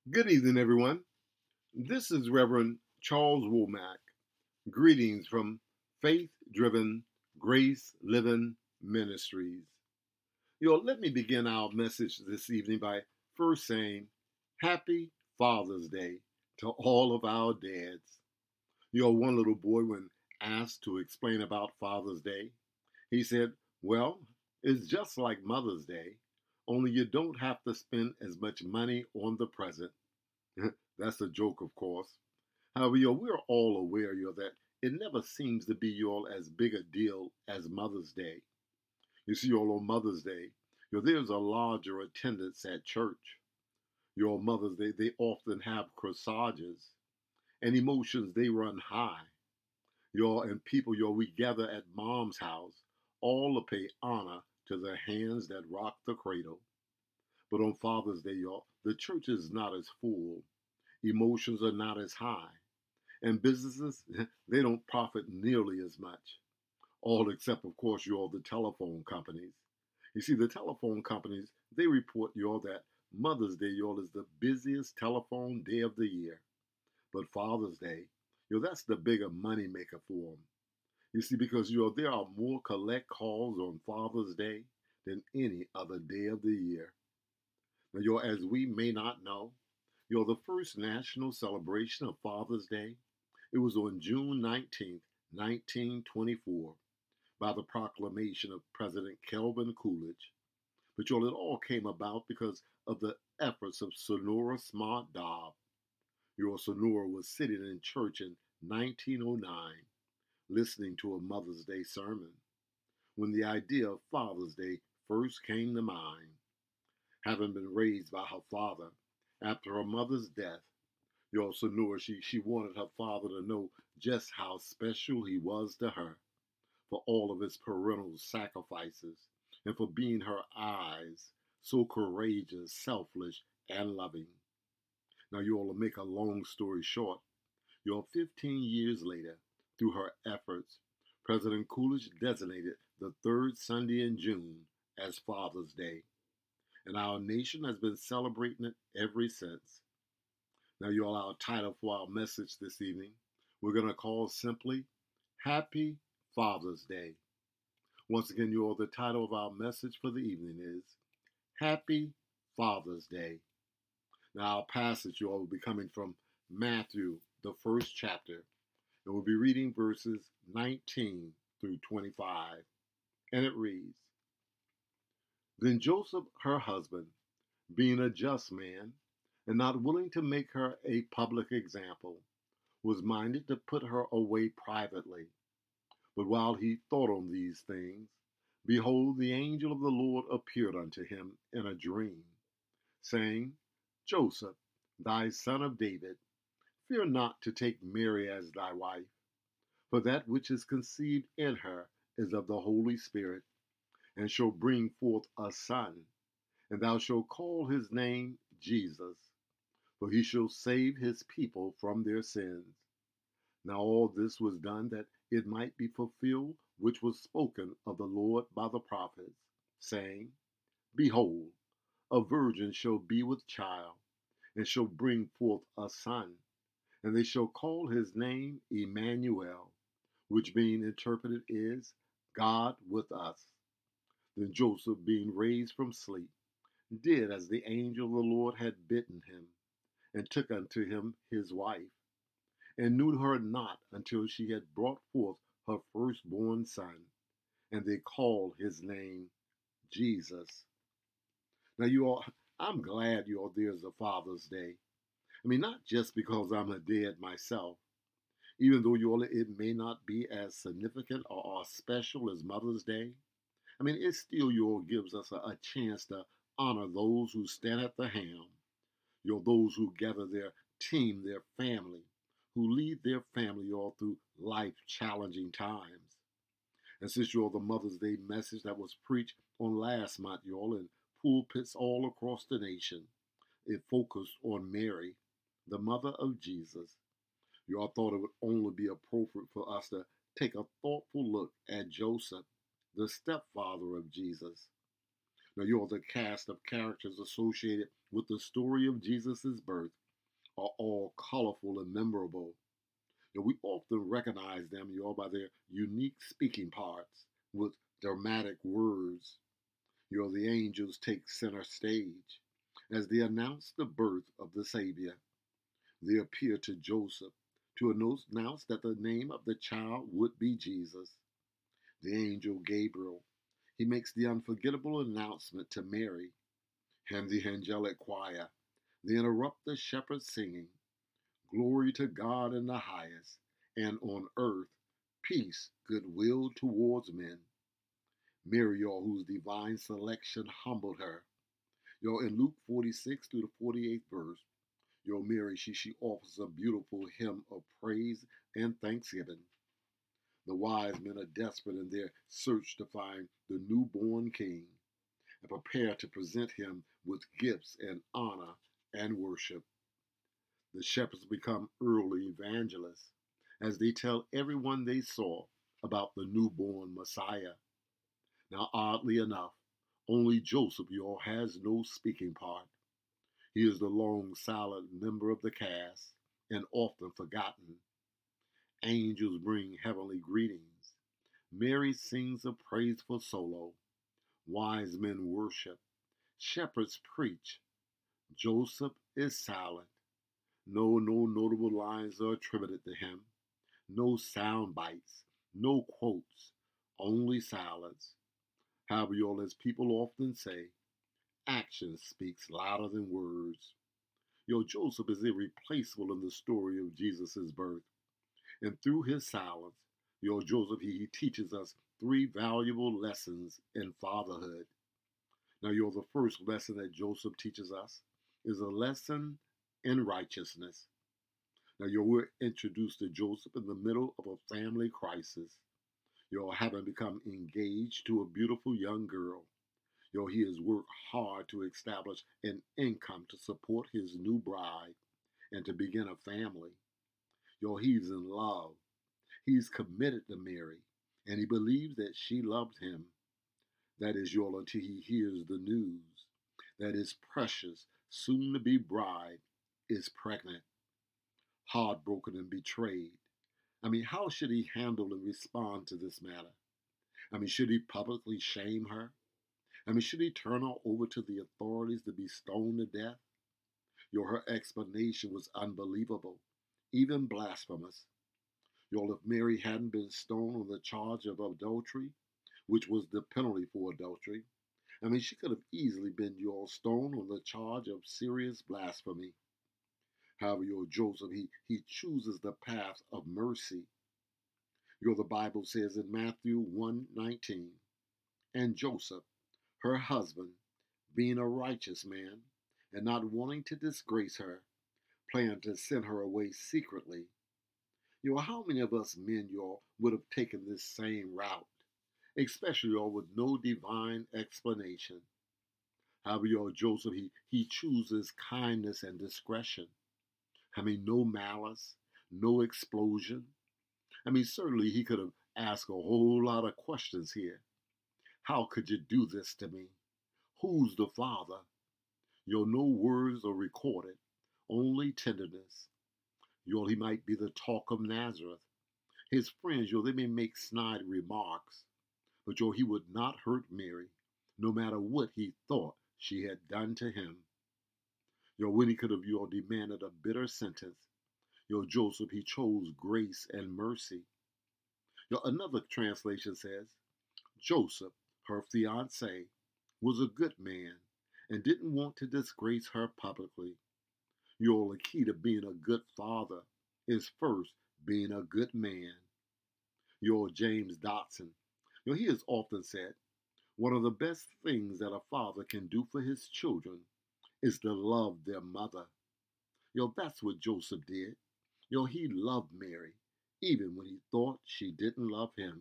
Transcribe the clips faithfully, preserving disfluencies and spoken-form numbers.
Good evening, everyone. This is Reverend Charles Womack. Greetings from Faith Driven Grace Living Ministries. You know, let me begin our message this evening by first saying Happy Father's Day to all of our dads. You know, one little boy, when asked to explain about Father's Day, he said, Well, it's just like Mother's Day, only you don't have to spend as much money on the present. That's a joke, of course. However, you we're all aware you that it never seems to be you as big a deal as Mother's Day. You see, all on Mother's Day, you there's a larger attendance at church. Your Mother's Day, they often have corsages and emotions they run high. Your and people, your we gather at Mom's house, all to pay honor to the hands that rock the cradle. But on Father's Day, y'all, the church is not as full, emotions are not as high, and businesses, they don't profit nearly as much. All except, of course, you're the telephone companies. You see, the telephone companies, they report y'all that Mother's Day, y'all, is the busiest telephone day of the year. But Father's Day, you know, that's the bigger money maker for them. You see, because you know, there are more collect calls on Father's Day than any other day of the year. Now, you know, as we may not know, you know, the first national celebration of Father's Day, it was on June nineteenth, nineteen twenty-four, by the proclamation of President Calvin Coolidge. But you know, it all came about because of the efforts of Sonora Smart Dobb. Your Sonora was sitting in church in nineteen oh nine, listening to a Mother's Day sermon, when the idea of Father's Day first came to mind. Having been raised by her father after her mother's death, you also knew her. She, she wanted her father to know just how special he was to her for all of his parental sacrifices and for being her eyes, so courageous, selfless, and loving. Now, you all to make a long story short, you're fifteen years later, through her efforts, President Coolidge designated the third Sunday in June as Father's Day, and our nation has been celebrating it ever since. Now, you all, our title for our message this evening, we're going to call simply Happy Father's Day. Once again, you all, the title of our message for the evening is Happy Father's Day. Now, our passage, you all, will be coming from Matthew, the first chapter, and we'll be reading verses nineteen through twenty-five. And it reads, Then Joseph, her husband, being a just man, and not willing to make her a public example, was minded to put her away privately. But while he thought on these things, behold, the angel of the Lord appeared unto him in a dream, saying, Joseph, thy son of David, fear not to take Mary as thy wife, for that which is conceived in her is of the Holy Spirit, and shall bring forth a son, and thou shalt call his name Jesus, for he shall save his people from their sins. Now all this was done that it might be fulfilled which was spoken of the Lord by the prophets, saying, Behold, a virgin shall be with child, and shall bring forth a son, and they shall call his name Emmanuel, which being interpreted is God with us. Then Joseph, being raised from sleep, did as the angel of the Lord had bidden him, and took unto him his wife, and knew her not until she had brought forth her firstborn son, and they called his name Jesus. Now, you all, I'm glad you all there's a Father's Day. I mean, not just because I'm a dad myself, even though you all, it may not be as significant or, or special as Mother's Day. I mean, it still you all gives us a, a chance to honor those who stand at the helm, you know, those who gather their team, their family, who lead their family all through life challenging times. And since you're the Mother's Day message that was preached on last month, y'all, in pulpits all across the nation, it focused on Mary, the mother of Jesus. Y'all thought it would only be appropriate for us to take a thoughtful look at Joseph, the stepfather of Jesus. Now, you know, the cast of characters associated with the story of Jesus' birth are all colorful and memorable. You know, we often recognize them, you know, by their unique speaking parts with dramatic words. You know, the angels take center stage as they announce the birth of the Savior. They appear to Joseph to announce that the name of the child would be Jesus. The angel Gabriel, he makes the unforgettable announcement to Mary, and the angelic choir, they interrupt the shepherds singing, "Glory to God in the highest, and on earth peace, goodwill towards men." Mary, y'all, whose divine selection humbled her. Y'all, in Luke forty-six through the forty-eighth verse, y'all, Mary, she, she offers a beautiful hymn of praise and thanksgiving. The wise men are desperate in their search to find the newborn king and prepare to present him with gifts and honor and worship. The shepherds become early evangelists as they tell everyone they saw about the newborn Messiah. Now, oddly enough, only Joseph, y'all, has no speaking part. He is the long, silent member of the cast and often forgotten. Angels bring heavenly greetings. Mary sings a praiseful solo. Wise men worship. Shepherds preach. Joseph is silent. No, no notable lines are attributed to him. No sound bites. No quotes. Only silence. However, y'all, as people often say, action speaks louder than words. Yo, Joseph is irreplaceable in the story of Jesus' birth. And through his silence, yo, Joseph, he, he teaches us three valuable lessons in fatherhood. Now, yo, the first lesson that Joseph teaches us is a lesson in righteousness. Now, yo, we're introduced to Joseph in the middle of a family crisis. Yo, having become engaged to a beautiful young girl. Yo, he has worked hard to establish an income to support his new bride and to begin a family. Yo, he's in love. He's committed to Mary, and he believes that she loves him. That is, y'all, until he hears the news that his precious, soon-to-be bride is pregnant, heartbroken and betrayed. I mean, how should he handle and respond to this matter? I mean, should he publicly shame her? I mean, should he turn her over to the authorities to be stoned to death? Yo, her explanation was unbelievable, even blasphemous. Yo, if Mary hadn't been stoned on the charge of adultery, which was the penalty for adultery, I mean, she could have easily been, y'all, stoned on the charge of serious blasphemy. However, your Joseph, he, he chooses the path of mercy. Your the Bible says in Matthew one nineteen, and Joseph, her husband, being a righteous man, and not wanting to disgrace her, planned to send her away secretly. You know, how many of us men, y'all, would have taken this same route, especially y'all with no divine explanation? However, y'all, Joseph, he, he chooses kindness and discretion. I mean, no malice, no explosion. I mean, certainly he could have asked a whole lot of questions here. How could you do this to me? Who's the father? Yo, no words are recorded, only tenderness. Yo, he might be the talk of Nazareth. His friends, yo, they may make snide remarks, but yo, he would not hurt Mary, no matter what he thought she had done to him. Yo, when he could have, yo, demanded a bitter sentence, yo, Joseph, he chose grace and mercy. Yo, another translation says, Joseph, her fiancé, was a good man and didn't want to disgrace her publicly. Yo, the key to being a good father is first being a good man. Yo, James Dotson, yo, he has often said, one of the best things that a father can do for his children is to love their mother. Yo, that's what Joseph did. Yo, he loved Mary, even when he thought she didn't love him.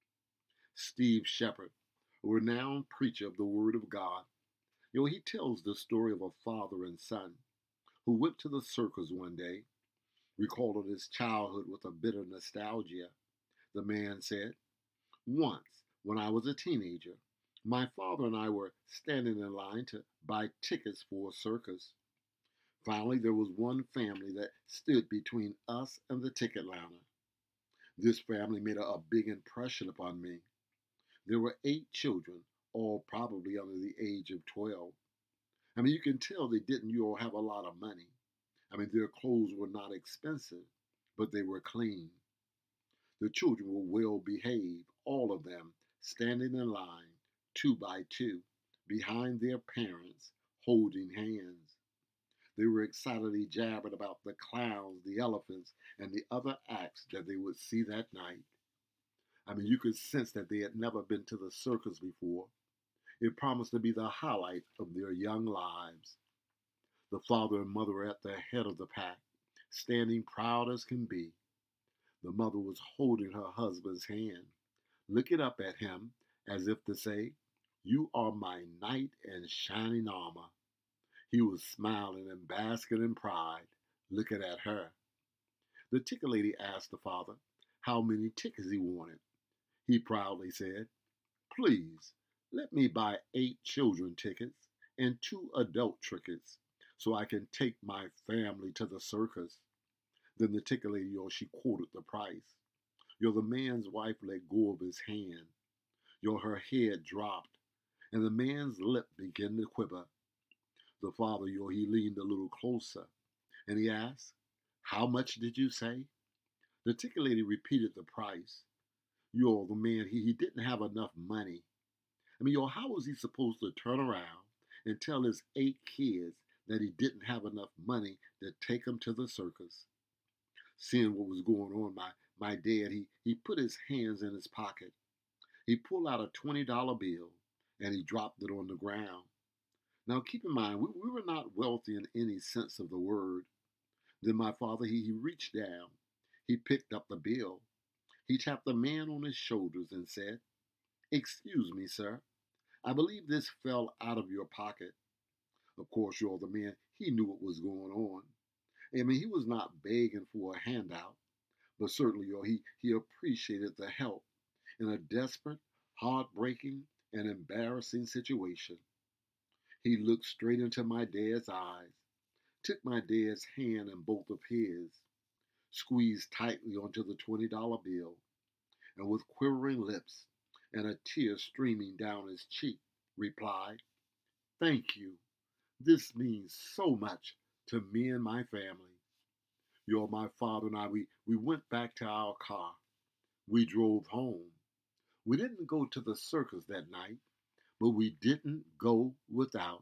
Steve Shepard, a renowned preacher of the Word of God, yo, he tells the story of a father and son who went to the circus one day, recalled his childhood with a bitter nostalgia. The man said, once, when I was a teenager, My father and I were standing in line to buy tickets for a circus. Finally, there was one family that stood between us and the ticket lounger. This family made a, a big impression upon me. There were eight children, all probably under the age of twelve. I mean, you can tell they didn't you all have a lot of money. I mean, their clothes were not expensive, but they were clean. The children were well behaved, all of them standing in line, two by two, behind their parents, holding hands. They were excitedly jabbering about the clowns, the elephants, and the other acts that they would see that night. I mean, you could sense that they had never been to the circus before. It promised to be the highlight of their young lives. The father and mother were at the head of the pack, standing proud as can be. The mother was holding her husband's hand, looking up at him as if to say, "You are my knight in shining armor." He was smiling and basking in pride, looking at her. The ticket lady asked the father how many tickets he wanted. He proudly said, "Please, let me buy eight children tickets and two adult tickets so I can take my family to the circus." Then the ticket lady, yo, she quoted the price. Yo, the man's wife let go of his hand. Yo, her head dropped, and the man's lip began to quiver. The father, yo, he leaned a little closer, and he asked, "How much did you say?" The ticket lady repeated the price. Yo, the man, he, he didn't have enough money. I mean, yo, how was he supposed to turn around and tell his eight kids that he didn't have enough money to take them to the circus? Seeing what was going on, my, my dad, he, he put his hands in his pocket. He pulled out a twenty dollar bill and he dropped it on the ground. Now, keep in mind, we, we were not wealthy in any sense of the word. Then my father, he, he reached down. He picked up the bill. He tapped the man on his shoulders and said, "Excuse me, sir. I believe this fell out of your pocket." Of course, you're the man, he knew what was going on. I mean, he was not begging for a handout, but certainly, yo, he, he appreciated the help in a desperate, heartbreaking, and embarrassing situation. He looked straight into my dad's eyes, took my dad's hand in both of his, squeezed tightly onto the twenty dollar bill, and with quivering lips and a tear streaming down his cheek, replied, "Thank you. This means so much to me and my family." Yo, my father and I, we, we went back to our car. We drove home. We didn't go to the circus that night, but we didn't go without.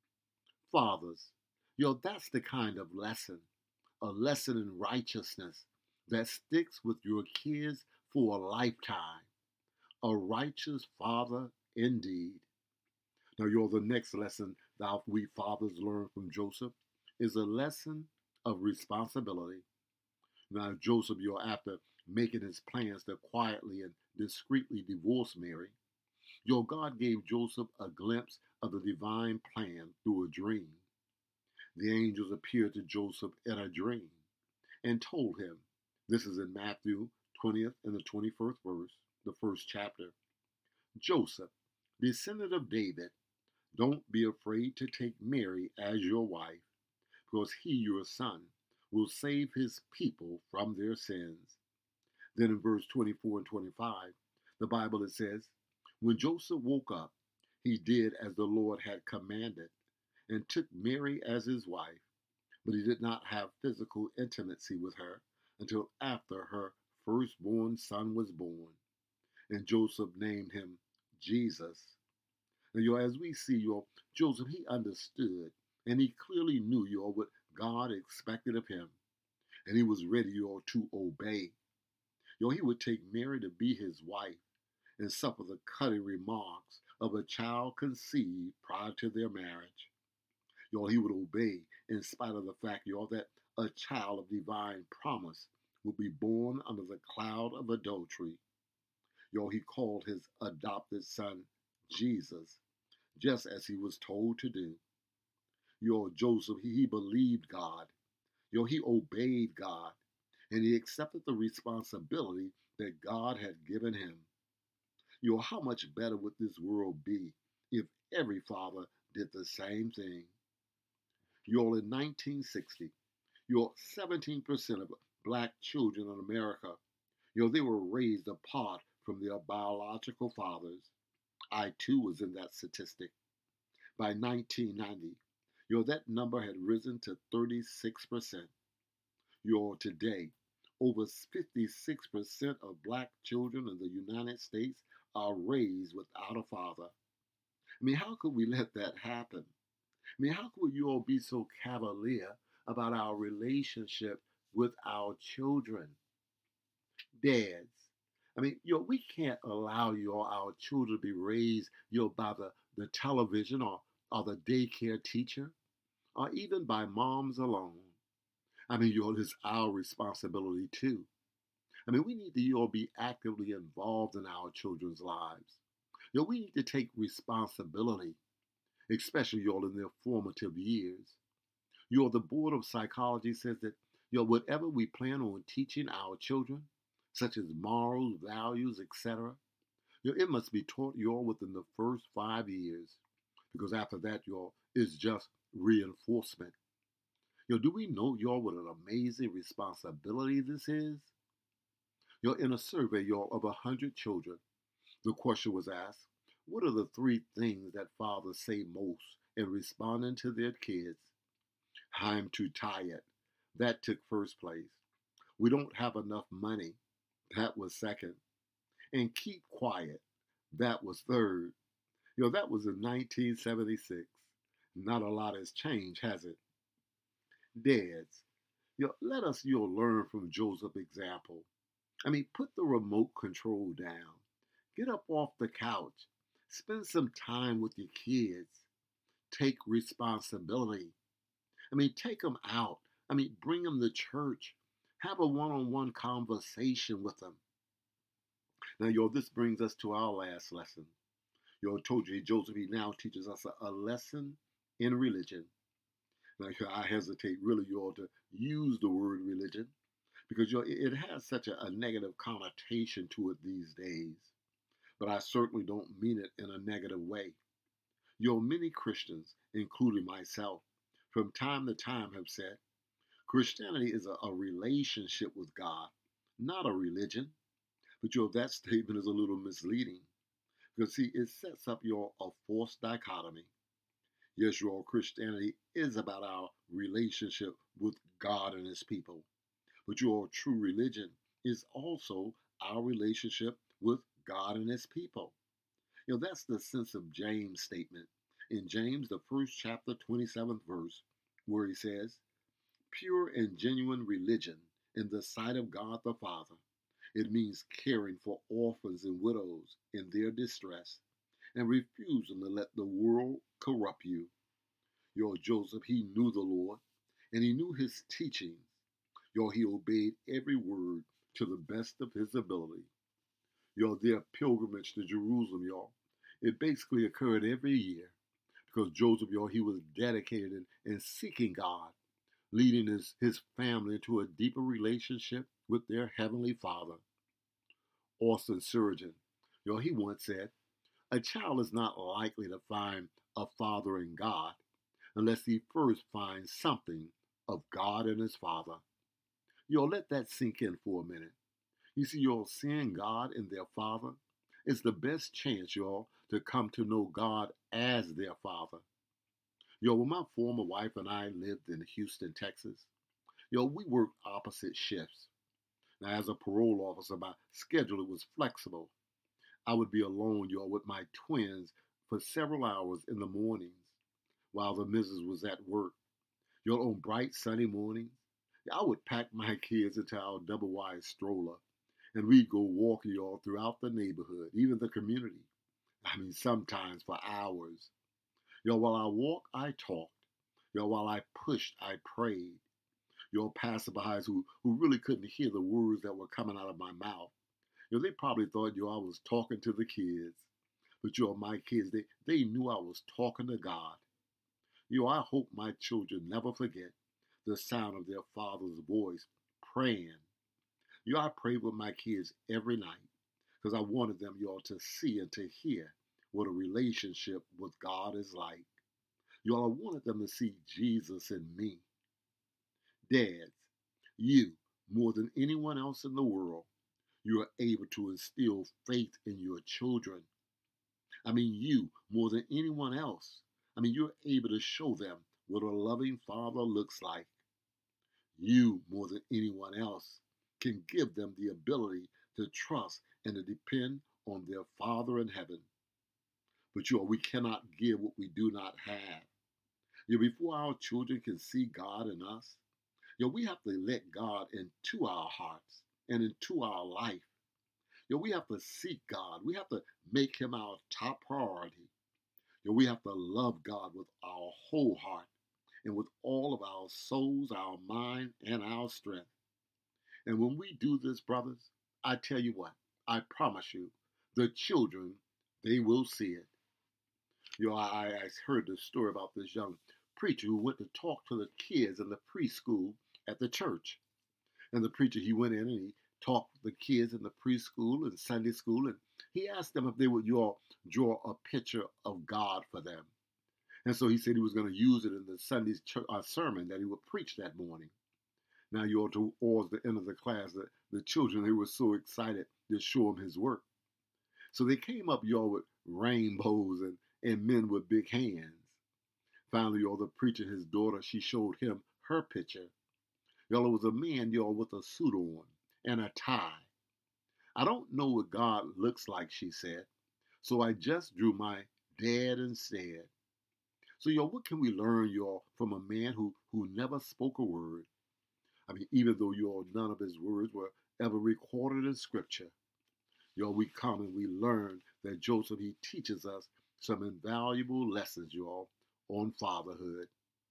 Fathers, yo, that's the kind of lesson, a lesson in righteousness that sticks with your kids for a lifetime. A righteous father indeed. Now, yo, the next lesson that we fathers learn from Joseph is a lesson of responsibility. Now, Joseph, yo, after making his plans to quietly and discreetly divorce Mary, yo, God gave Joseph a glimpse of the divine plan through a dream. The angels appeared to Joseph in a dream and told him, this is in Matthew twentieth and the twenty-first verse, the first chapter, "Joseph, descendant of David, don't be afraid to take Mary as your wife, because he, your son, will save his people from their sins." Then in verse twenty-four and twenty-five, the Bible, it says, "When Joseph woke up, he did as the Lord had commanded and took Mary as his wife, but he did not have physical intimacy with her until after her firstborn son was born. And Joseph named him Jesus." Now, yo, as we see, yo, Joseph, he understood and he clearly knew, yo, what God expected of him. And he was ready, yo, to obey. Yo, he would take Mary to be his wife and suffer the cutting remarks of a child conceived prior to their marriage. Yo, he would obey in spite of the fact, yo, that a child of divine promise would be born under the cloud of adultery. Yo, he called his adopted son Jesus, just as he was told to do. Yo, Joseph, he, he believed God. Yo, he obeyed God, and he accepted the responsibility that God had given him. You know, how much better would this world be if every father did the same thing? You know, in nineteen sixty, you know, seventeen percent of black children in America, you know, they were raised apart from their biological fathers. I too was in that statistic. By nineteen ninety, you know, that number had risen to thirty-six percent. You know, today, over fifty-six percent of black children in the United States are raised without a father. I mean, how could we let that happen? I mean, how could you all be so cavalier about our relationship with our children? Dads. I mean, you know, we can't allow you know, our children to be raised, you know, by the, the television or, or the daycare teacher or even by moms alone. I mean, you know, it's our responsibility too. I mean, we need to you know, be actively involved in our children's lives. You know, we need to take responsibility, especially you all in their formative years. You know, the Board of Psychology says that you know, whatever we plan on teaching our children, such as morals, values, et cetera, you know, it must be taught you all within the first five years, because after that, you all is just reinforcement. You know, do we know y'all what an amazing responsibility this is? You know, in a survey, y'all, of a hundred children, the question was asked, what are the three things that fathers say most in responding to their kids? I'm too tired. That took first place. We don't have enough money. That was second. And keep quiet. That was third. You know, that was in nineteen seventy-six. Not a lot has changed, has it? Dads, you know, let us you know, learn from Joseph's example. I mean, put the remote control down. Get up off the couch. Spend some time with your kids. Take responsibility. I mean, take them out. I mean, bring them to church. Have a one on one conversation with them. Now, yo, this brings us to our last lesson. Yo, I told you, Joseph, he now teaches us a, a lesson in religion. Now, I hesitate really, y'all, to use the word religion because, you know, it, it has such a, a negative connotation to it these days. But I certainly don't mean it in a negative way. You know, many Christians, including myself, from time to time have said Christianity is a, a relationship with God, not a religion. But you know, that statement is a little misleading because, see, it sets up your a false dichotomy. Yes, your Christianity is about our relationship with God and His people. But your true religion is also our relationship with God and His people. You know, that's the sense of James' statement. In James, the first chapter, twenty-seventh verse, where he says, pure and genuine religion in the sight of God the Father. It means caring for orphans and widows in their distress and refusing to let the world corrupt you. Your Joseph, he knew the Lord and he knew his teachings. Your he obeyed every word to the best of his ability. Your their pilgrimage to Jerusalem, y'all, it basically occurred every year because Joseph, y'all, he was dedicated in, in seeking God, leading his, his family into a deeper relationship with their heavenly Father. Austin Surgeon, you know, he once said, a child is not likely to find a father in God unless he first finds something of God and his Father. You know, let that sink in for a minute. You see, y'all, seeing God in their Father is the best chance, y'all, to come to know God as their Father. Yo, when my former wife and I lived in Houston, Texas, yo, we worked opposite shifts. Now, as a parole officer, my schedule was flexible. I would be alone, y'all, with my twins for several hours in the mornings while the missus was at work. Y'all, on bright sunny mornings, I would pack my kids into our double-wide stroller, and we'd go walking, y'all, throughout the neighborhood, even the community. I mean, sometimes for hours. Y'all, while I walked, I talked. Y'all, while I pushed, I prayed. Y'all, passerbys who, who really couldn't hear the words that were coming out of my mouth. You know, they probably thought, you know, I was talking to the kids. But, you know, my kids, they, they knew I was talking to God. You know, I hope my children never forget the sound of their father's voice praying. You know, I pray with my kids every night. because I wanted them, y'all, to see and to hear what a relationship with God is like. Y'all, I wanted them to see Jesus in me. Dads, you, more than anyone else in the world, you are able to instill faith in your children. I mean, you, more than anyone else, I mean, you're able to show them what a loving father looks like. You, more than anyone else, can give them the ability to trust and to depend on their Father in heaven. But you know, we cannot give what we do not have. You know, before our children can see God in us, you know, we have to let God into our hearts and into our life. You know, we have to seek God. We have to make him our top priority. You know, we have to love God with our whole heart and with all of our souls, our mind, and our strength. And when we do this, brothers, I tell you what, I promise you, the children, they will see it. You know, I, I heard the story about this young preacher who went to talk to the kids in the preschool at the church. And the preacher, he went in and he talked with the kids in the preschool and Sunday school, and he asked them if they would draw, draw a picture of God for them. And so he said he was going to use it in the Sunday uh, sermon that he would preach that morning. Now, you all, towards the end of the class, the, the children, they were so excited to show him his work. So they came up, y'all, with rainbows and, and men with big hands. Finally, y'all, the preacher, his daughter, she showed him her picture. Y'all, it was a man, y'all, with a suit on and a tie. I don't know what God looks like, she said. So I just drew my dad instead. So, y'all, what can we learn, y'all, from a man who, who never spoke a word? I mean, even though, y'all, none of his words were ever recorded in Scripture. Y'all, we come and we learn that Joseph, he teaches us some invaluable lessons, y'all, on fatherhood.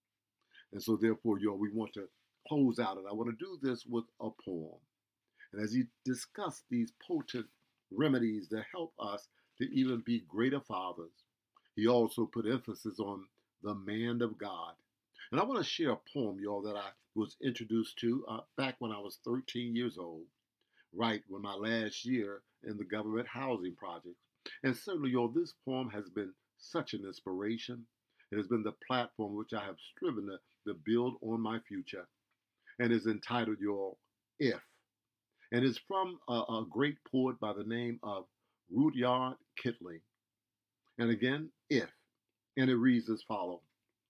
And so, therefore, y'all, we want to close out, and I want to do this with a poem. And as he discussed these potent remedies to help us to even be greater fathers, he also put emphasis on the man of God. And I want to share a poem, y'all, that I was introduced to uh, back when I was thirteen years old, right when my last year in the government housing project. And certainly, y'all, this poem has been such an inspiration. It has been the platform which I have striven to, to build on my future. And is entitled, y'all, If. And it's from a, a great poet by the name of Rudyard Kipling. And again, If. And it reads as follows.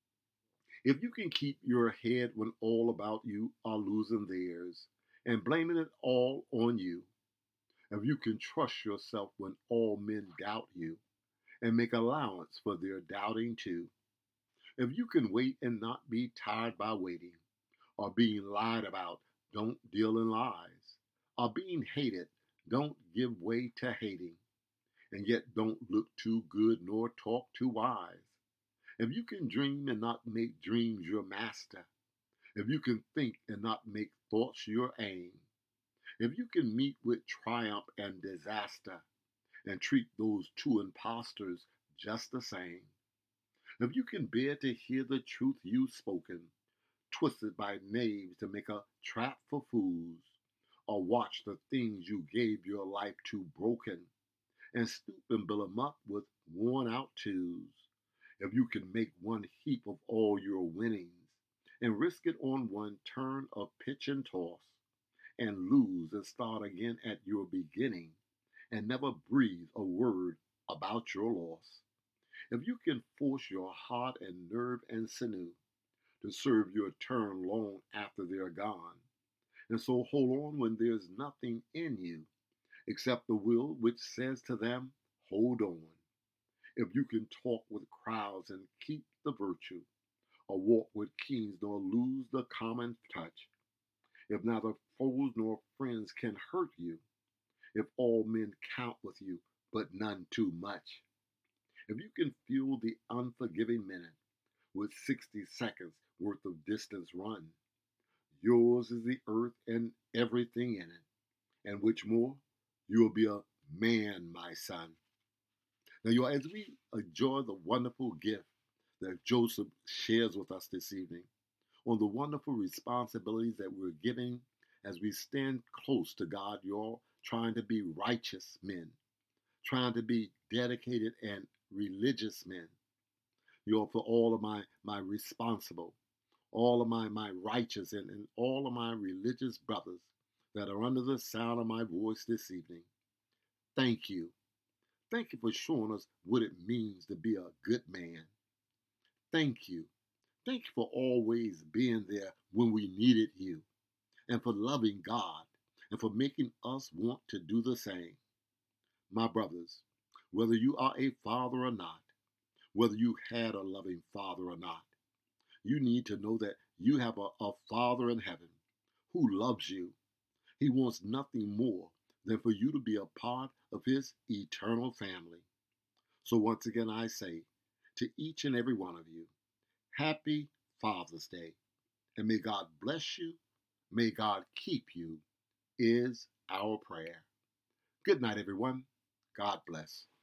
If you can keep your head when all about you are losing theirs and blaming it all on you, if you can trust yourself when all men doubt you and make allowance for their doubting too, if you can wait and not be tired by waiting or being lied about, don't deal in lies, or being hated, don't give way to hating, and yet don't look too good nor talk too wise. If you can dream and not make dreams your master, if you can think and not make thoughts your aim, if you can meet with triumph and disaster and treat those two impostors just the same, if you can bear to hear the truth you've spoken, twisted by knaves to make a trap for fools, or watch the things you gave your life to broken, and stoop and build 'em up with worn out twos, if you can make one heap of all your winnings, and risk it on one turn of pitch and toss, and lose and start again at your beginning, and never breathe a word about your loss, if you can force your heart and nerve and sinew to serve your turn long after they're gone, and so hold on when there's nothing in you except the will which says to them, hold on. If you can talk with crowds and keep the virtue, or walk with kings nor lose the common touch, if neither foes nor friends can hurt you, if all men count with you, but none too much, if you can fuel the unforgiving minute with sixty seconds worth of distance run, yours is the earth and everything in it, and which more, you will be a man, my son. Now, you as we enjoy the wonderful gift that Joseph shares with us this evening, on the wonderful responsibilities that we're giving as we stand close to God, y'all, trying to be righteous men, trying to be dedicated and religious men. You know, for all of my, my responsible, all of my, my righteous and, and all of my religious brothers that are under the sound of my voice this evening, thank you. Thank you for showing us what it means to be a good man. Thank you. Thank you for always being there when we needed you, and for loving God, and for making us want to do the same. My brothers, whether you are a father or not, whether you had a loving father or not, you need to know that you have a, a Father in heaven who loves you. He wants nothing more than for you to be a part of his eternal family. So once again, I say to each and every one of you, happy Father's Day. And may God bless you. May God keep you is our prayer. Good night, everyone. God bless.